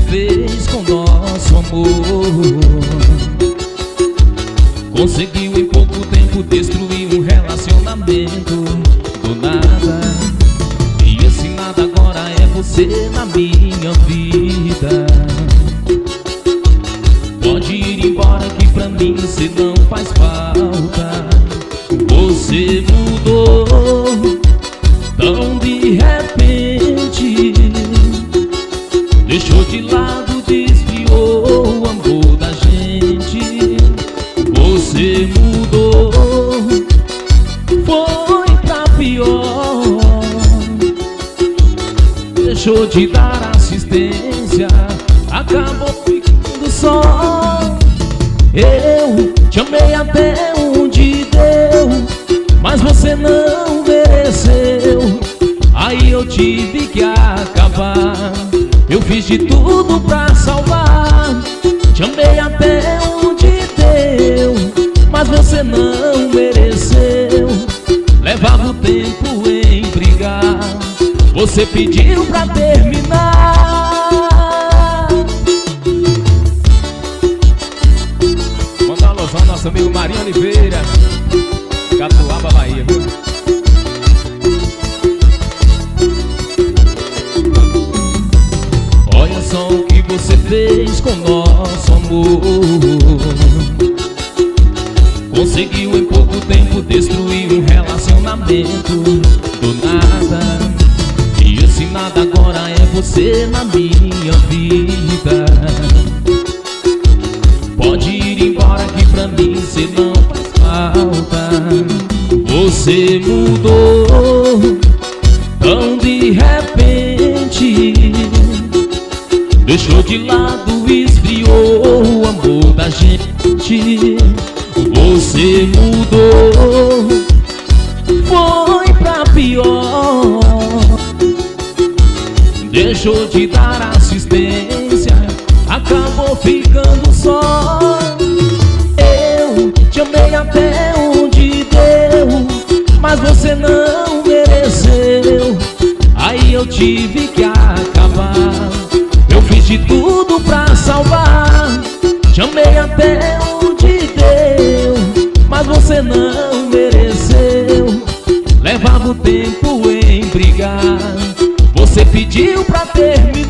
fez com nosso amor. Conseguiu em pouco tempo destruir um relacionamento do nada. E esse nada agora é você na minha vida. Pode ir embora que pra mim você não faz falta. Você mudou tão de repente, deixou de lado, desviou o amor da gente. Você mudou, foi pra pior, deixou de dar assistência, acabou ficando só. Eu te amei até onde deu, mas você não mereceu. Aí eu tive que acabar. Eu fiz de tudo pra salvar. Te amei até onde deu, mas você não mereceu. Levava o tempo em brigar, você pediu pra terminar. Manda uma alusão ao nosso amigo Marinho Oliveira, Catuaba, Bahia, viu? Olha só o que você fez com nosso amor. Conseguiu em pouco tempo destruir um relacionamento do nada. E esse nada agora é você na minha vida. Pode ir embora que pra mim você não faz falta. Você mudou tão de repente, deixou de lado, esfriou o amor da gente. Você mudou, foi pra pior, deixou de dar assistência, acabou ficando só. Eu te amei até onde deu, mas você não mereceu. Aí eu tive que acabar. Eu fiz de tudo pra salvar. Te amei até onde deu, mas você não mereceu. Levava o tempo em brigar, você pediu pra terminar.